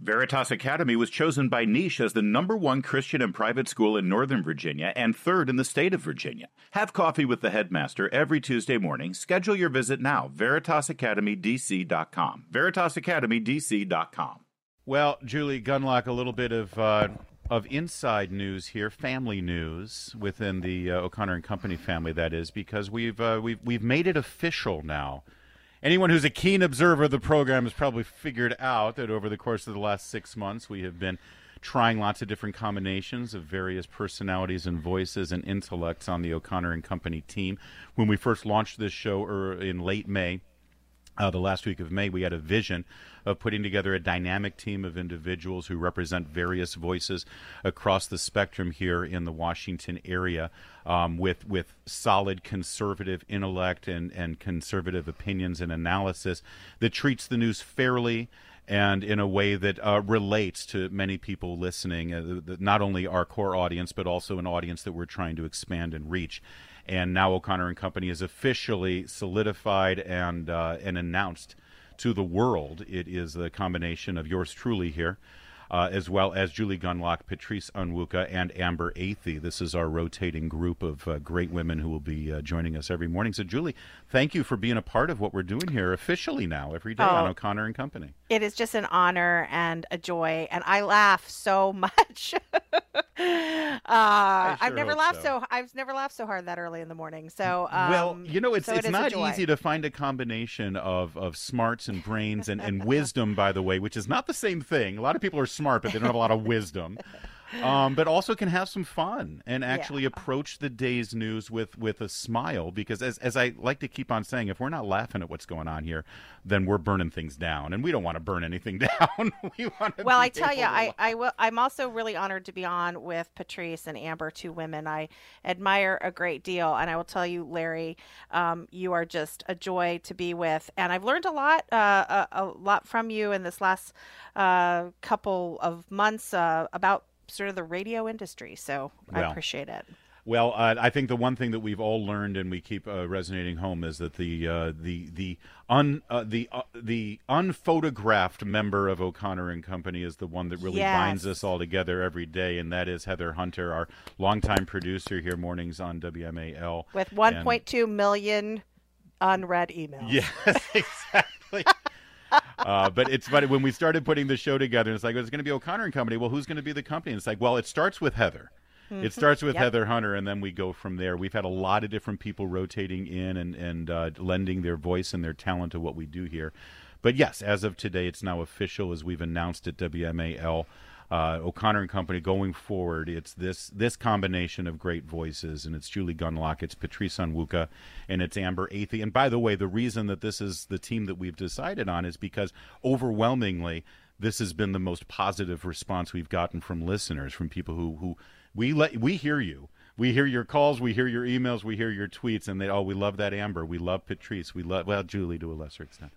Veritas Academy was chosen by Niche as the #1 Christian and private school in Northern Virginia and 3rd in the state of Virginia. Have coffee with the headmaster every Tuesday morning. Schedule your visit now. VeritasAcademyDC.com. VeritasAcademyDC.com. Well, Julie Gunlock, a little bit of inside news here, family news within the O'Connor and Company family. That is because we've made it official now. Anyone who's a keen observer of the program has probably figured out that over the course of the last 6 months, we have been trying lots of different combinations of various personalities and voices and intellects on the O'Connor and Company team. When we first launched this show in late May, the last week of May, we had a vision of putting together a dynamic team of individuals who represent various voices across the spectrum here in the Washington area, with solid conservative intellect and conservative opinions and analysis that treats the news fairly and in a way that relates to many people listening, not only our core audience, but also an audience that we're trying to expand and reach. And now O'Connor and Company is officially solidified and announced to the world. It is the combination of yours truly here, as well as Julie Gunlock, Patrice Onwuka, and Amber Athey. This is our rotating group of great women who will be joining us every morning. So, Julie, thank you for being a part of what we're doing here officially now every day on O'Connor and Company. It is just an honor and a joy, and I laugh so much. I've never laughed so hard that early in the morning. So well, it's not easy to find a combination of smarts and brains and wisdom, by the way, which is not the same thing. A lot of people are smart, but they don't have a lot of wisdom. But also can have some fun and actually approach the day's news with a smile, because as I like to keep on saying, if we're not laughing at what's going on here, then we're burning things down, and we don't want to burn anything down. I tell you, I'm also really honored to be on with Patrice and Amber, two women I admire a great deal, and I will tell you, Larry, you are just a joy to be with, and I've learned a lot from you in this last couple of months about sort of the radio industry. So I appreciate it. Well, I think the one thing that we've all learned and we keep resonating home is that the unphotographed member of O'Connor and Company is the one that really binds us all together every day, and that is Heather Hunter, our longtime producer here mornings on WMAL. With 1.2 million unread emails. Yes, exactly. But it's funny, when we started putting the show together, it's like, it's going to be O'Connor and Company. Well, who's going to be the company? And it's like, well, it starts with Heather. It starts with Heather Hunter, and then we go from there. We've had a lot of different people rotating in and lending their voice and their talent to what we do here. But yes, as of today, it's now official, as we've announced at WMAL. O'Connor and Company going forward, it's this combination of great voices, and it's Julie Gunlock, it's Patrice Onwuka, and it's Amber Athey. And by the way, the reason that this is the team that we've decided on is because overwhelmingly this has been the most positive response we've gotten from listeners, from people who we hear you. We hear your calls, we hear your emails, we hear your tweets, and we love that Amber, we love Patrice, we love, Julie to a lesser extent.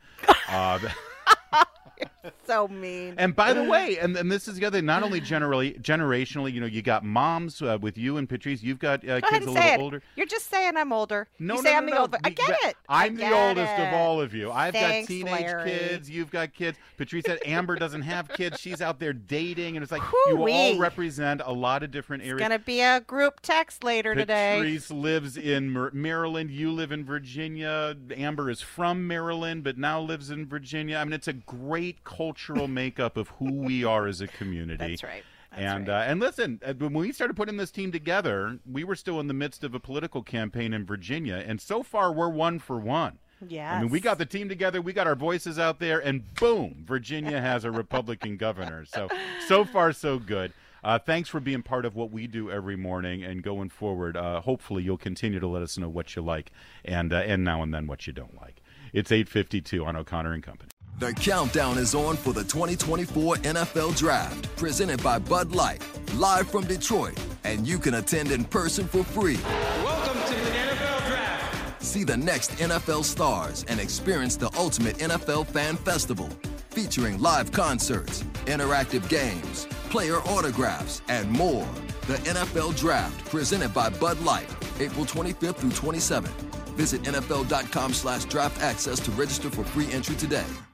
So mean. And by the way, and this is the other, not only generationally, you got moms with you and Patrice. You've got kids a little older. You're just saying I'm older. No, you say I'm the oldest. I get it. I'm the oldest of all of you. I've Thanks, got teenage Larry. kids. You've got kids. Patrice said Amber doesn't have kids. She's out there dating, and it's like you all represent a lot of different areas. It's gonna be a group text later today. Patrice lives in Maryland. You live in Virginia. Amber is from Maryland, but now lives in Virginia. I mean, it's a great cultural makeup of who we are as a community. That's right. And listen, when we started putting this team together, we were still in the midst of a political campaign in Virginia, and so far we're 1 for 1. Yes. I mean, we got the team together, we got our voices out there, and boom, Virginia has a Republican governor. So far, so good. Thanks for being part of what we do every morning, and going forward, hopefully you'll continue to let us know what you like and now and then what you don't like. It's 8:52 on O'Connor and Company. The countdown is on for the 2024 NFL Draft, presented by Bud Light, live from Detroit, and you can attend in person for free. Welcome to the NFL Draft. See the next NFL stars and experience the ultimate NFL fan festival, featuring live concerts, interactive games, player autographs, and more. The NFL Draft, presented by Bud Light, April 25th through 27th. Visit NFL.com/draft access to register for free entry today.